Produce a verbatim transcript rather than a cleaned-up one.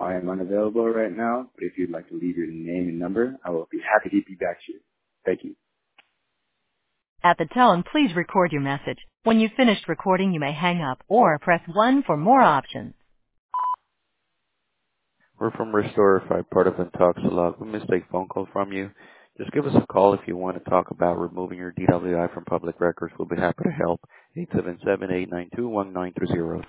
I am unavailable right now, but if you'd like to leave your name and number, I will be happy to get you back to you. Thank you. At the tone, please record your message. When you've finished recording, you may hang up or press one for more options. We're from Restorify, part of Intoxilog. We mistake phone call from you. Just give us a call if you want to talk about removing your D W I from public records. We'll be happy to help. eight seven seven, eight nine two, one nine three zero.